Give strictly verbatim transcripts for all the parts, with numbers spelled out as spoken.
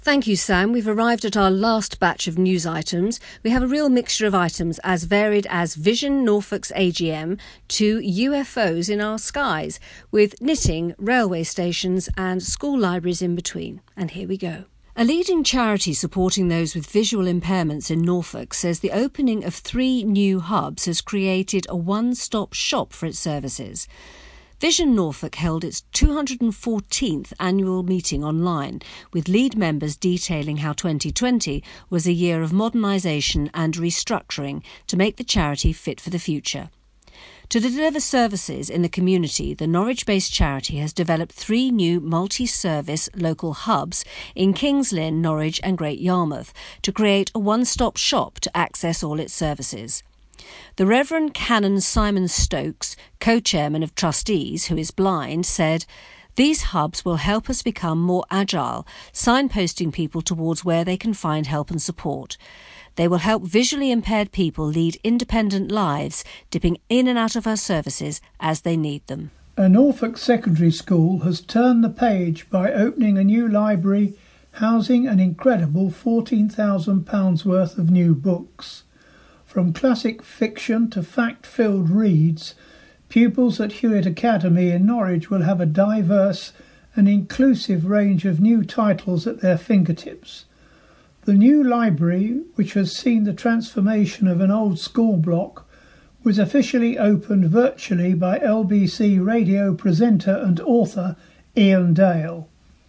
Thank you, Sam. We've arrived at our last batch of news items. We have a real mixture of items as varied as Vision Norfolk's A G M to U F Os in our skies, with knitting, railway stations and school libraries in between. And here we go. A leading charity supporting those with visual impairments in Norfolk says the opening of three new hubs has created a one-stop shop for its services. Vision Norfolk held its two hundred fourteenth annual meeting online, with lead members detailing how twenty twenty was a year of modernisation and restructuring to make the charity fit for the future. To deliver services in the community, the Norwich-based charity has developed three new multi-service local hubs in Kings Lynn, Norwich and Great Yarmouth to create a one-stop shop to access all its services. The Reverend Canon Simon Stokes, co-chairman of trustees, who is blind, said, "These hubs will help us become more agile, signposting people towards where they can find help and support. They will help visually impaired people lead independent lives, dipping in and out of our services as they need them." A Norfolk secondary school has turned the page by opening a new library, housing an incredible fourteen thousand pounds worth of new books. From classic fiction to fact-filled reads, pupils at Hewitt Academy in Norwich will have a diverse and inclusive range of new titles at their fingertips. The new library, which has seen the transformation of an old school block, was officially opened virtually by L B C radio presenter and author Ian Dale.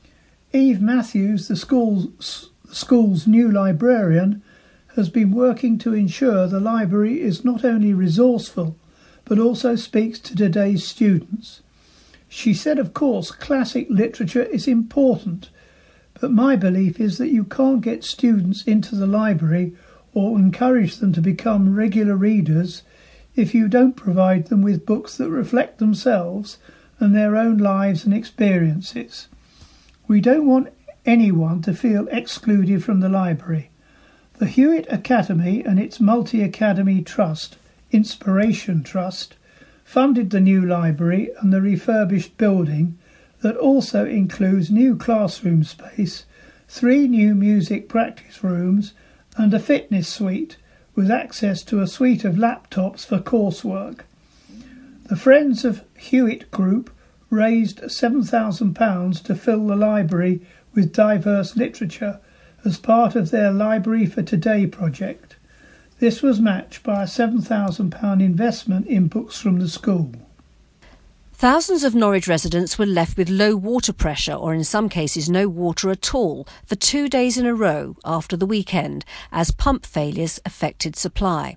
Eve Matthews, the school's, the school's new librarian, has been working to ensure the library is not only resourceful, but also speaks to today's students. She said, of course, classic literature is important, but my belief is that you can't get students into the library or encourage them to become regular readers if you don't provide them with books that reflect themselves and their own lives and experiences. We don't want anyone to feel excluded from the library. The Hewitt Academy and its multi-academy trust, Inspiration Trust, funded the new library and the refurbished building that also includes new classroom space, three new music practice rooms and a fitness suite with access to a suite of laptops for coursework. The Friends of Hewitt Group raised seven thousand pounds to fill the library with diverse literature as part of their Library for Today project. This was matched by a seven thousand pounds investment in books from the school. Thousands of Norwich residents were left with low water pressure, or in some cases no water at all, for two days in a row after the weekend, as pump failures affected supply.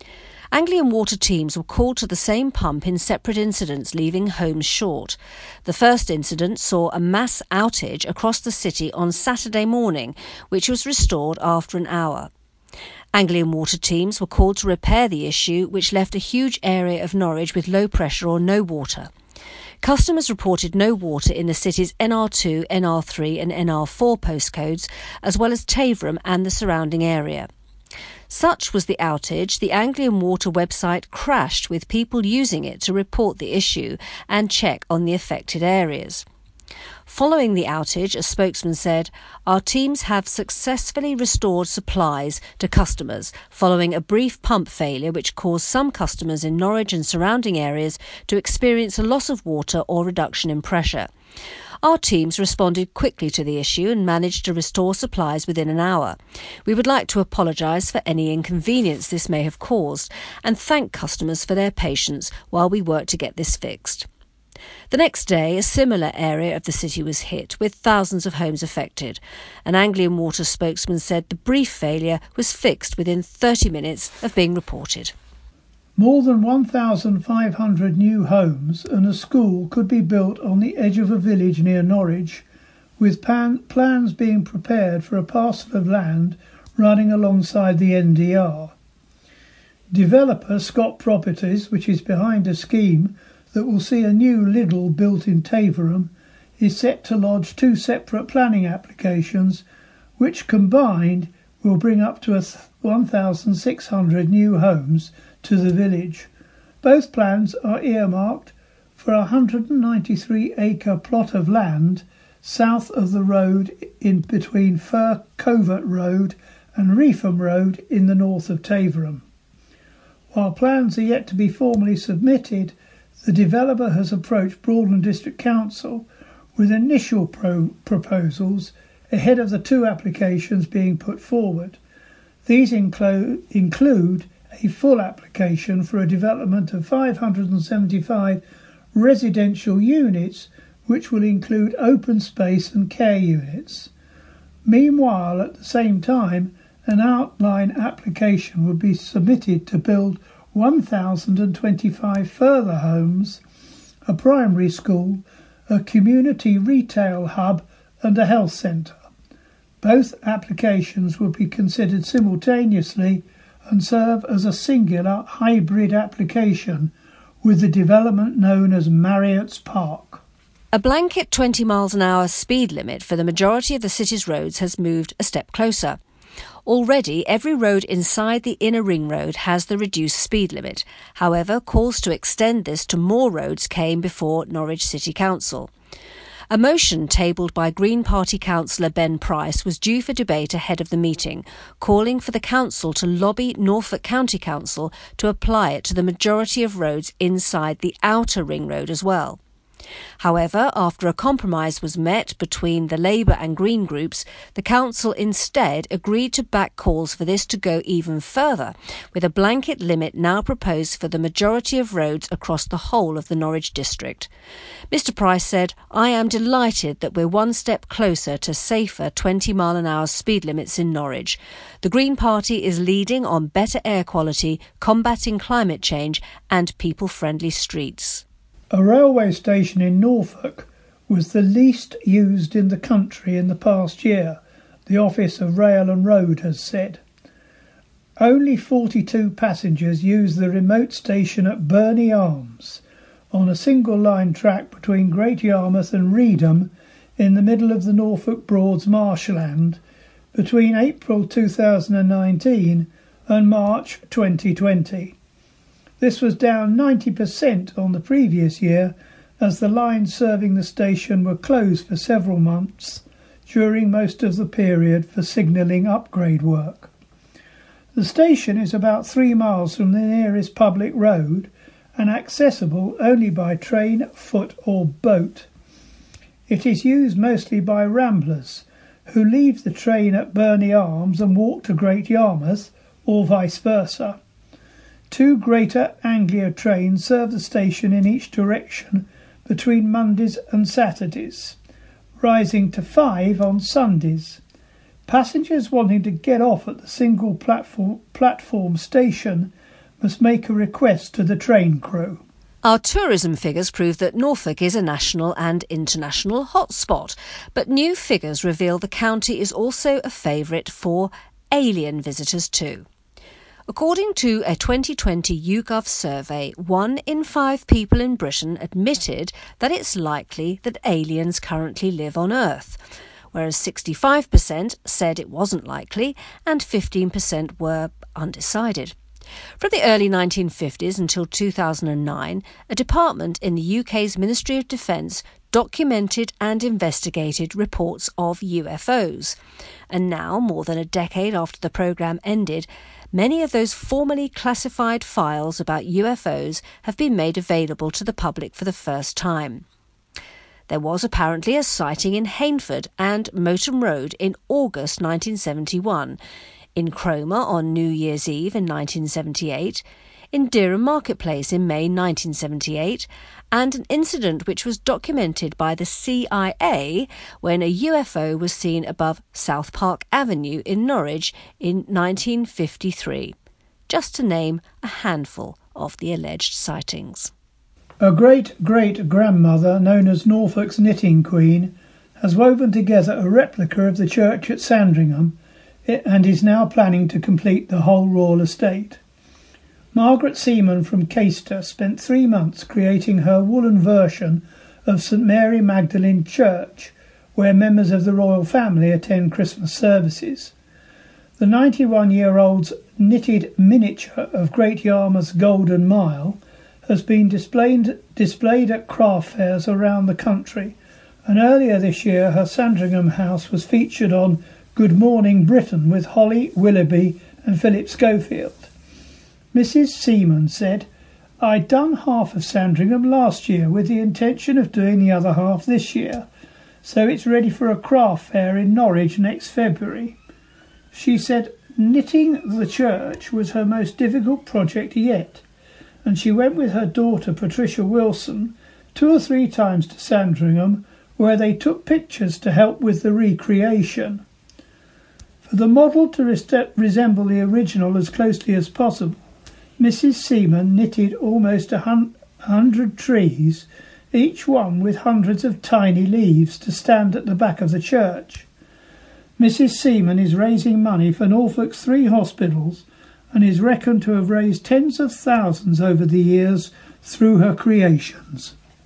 Anglian Water teams were called to the same pump in separate incidents, leaving homes short. The first incident saw a mass outage across the city on Saturday morning, which was restored after an hour. Anglian Water teams were called to repair the issue, which left a huge area of Norwich with low pressure or no water. Customers reported no water in the city's N R two, N R three and N R four postcodes, as well as Taverham and the surrounding area. Such was the outage, the Anglian Water website crashed with people using it to report the issue and check on the affected areas. Following the outage, a spokesman said, "Our teams have successfully restored supplies to customers following a brief pump failure which caused some customers in Norwich and surrounding areas to experience a loss of water or reduction in pressure. Our teams responded quickly to the issue and managed to restore supplies within an hour. We would like to apologise for any inconvenience this may have caused and thank customers for their patience while we work to get this fixed." The next day, a similar area of the city was hit, with thousands of homes affected. An Anglian Water spokesman said the brief failure was fixed within thirty minutes of being reported. More than one thousand five hundred new homes and a school could be built on the edge of a village near Norwich, with pan- plans being prepared for a parcel of land running alongside the N D R. Developer Scott Properties, which is behind a scheme that will see a new Lidl built in Taverham, is set to lodge two separate planning applications, which combined will bring up to one thousand six hundred new homes to the village. Both plans are earmarked for a one hundred ninety-three acre plot of land south of the road in between Fir Covert Road and Reefham Road in the north of Taverham. While plans are yet to be formally submitted, the developer has approached Broadland District Council with initial pro- proposals ahead of the two applications being put forward. These include, include a full application for a development of five hundred seventy-five residential units, which will include open space and care units. Meanwhile, at the same time, an outline application would be submitted to build one thousand twenty-five further homes, a primary school, a community retail hub and a health centre. Both applications will be considered simultaneously and serve as a singular hybrid application with the development known as Marriott's Park. A blanket twenty miles an hour speed limit for the majority of the city's roads has moved a step closer. Already, every road inside the inner ring road has the reduced speed limit. However, calls to extend this to more roads came before Norwich City Council. A motion tabled by Green Party councillor Ben Price was due for debate ahead of the meeting, calling for the council to lobby Norfolk County Council to apply it to the majority of roads inside the outer ring road as well. However, after a compromise was met between the Labour and Green groups, the council instead agreed to back calls for this to go even further, with a blanket limit now proposed for the majority of roads across the whole of the Norwich district. Mister Price said, "I am delighted that we're one step closer to safer twenty mile an hour speed limits in Norwich. The Green Party is leading on better air quality, combating climate change and people-friendly streets." A railway station in Norfolk was the least used in the country in the past year, the Office of Rail and Road has said. Only forty-two passengers used the remote station at Burney Arms, on a single-line track between Great Yarmouth and Reedham in the middle of the Norfolk Broads marshland, between April two thousand nineteen and March twenty twenty. This was down ninety percent on the previous year, as the lines serving the station were closed for several months during most of the period for signalling upgrade work. The station is about three miles from the nearest public road and accessible only by train, foot or boat. It is used mostly by ramblers who leave the train at Burney Arms and walk to Great Yarmouth, or vice versa. Two Greater Anglia trains serve the station in each direction between Mondays and Saturdays, rising to five on Sundays. Passengers wanting to get off at the single platform, platform station must make a request to the train crew. Our tourism figures prove that Norfolk is a national and international hotspot, but new figures reveal the county is also a favourite for alien visitors too. According to a twenty twenty YouGov survey, one in five people in Britain admitted that it's likely that aliens currently live on Earth, whereas sixty-five percent said it wasn't likely and fifteen percent were undecided. From the early nineteen fifties until two thousand nine, a department in the U K's Ministry of Defence documented and investigated reports of U F Os. And now, more than a decade after the programme ended, many of those formerly classified files about U F Os have been made available to the public for the first time. There was apparently a sighting in Hainford and Moton Road in August nineteen seventy-one, in Cromer on New Year's Eve in nineteen seventy-eight, in Dereham Marketplace in May nineteen seventy-eight, and an incident which was documented by the C I A when a U F O was seen above South Park Avenue in Norwich in nineteen fifty-three, just to name a handful of the alleged sightings. A great-great-grandmother known as Norfolk's Knitting Queen has woven together a replica of the church at Sandringham and is now planning to complete the whole royal estate. Margaret Seaman from Caister spent three months creating her woolen version of St Mary Magdalene Church, where members of the royal family attend Christmas services. The ninety-one-year-old's knitted miniature of Great Yarmouth's Golden Mile has been displayed, displayed at craft fairs around the country And earlier this year her Sandringham house was featured on Good Morning Britain with Holly Willoughby and Philip Schofield. Missus Seaman said, "I'd done half of Sandringham last year with the intention of doing the other half this year, so it's ready for a craft fair in Norwich next February." She said knitting the church was her most difficult project yet, and she went with her daughter Patricia Wilson two or three times to Sandringham, where they took pictures to help with the recreation. For the model to res- resemble the original as closely as possible, Missus Seaman knitted almost a hun- hundred trees, each one with hundreds of tiny leaves, to stand at the back of the church. Missus Seaman is raising money for Norfolk's three hospitals and is reckoned to have raised tens of thousands over the years through her creations.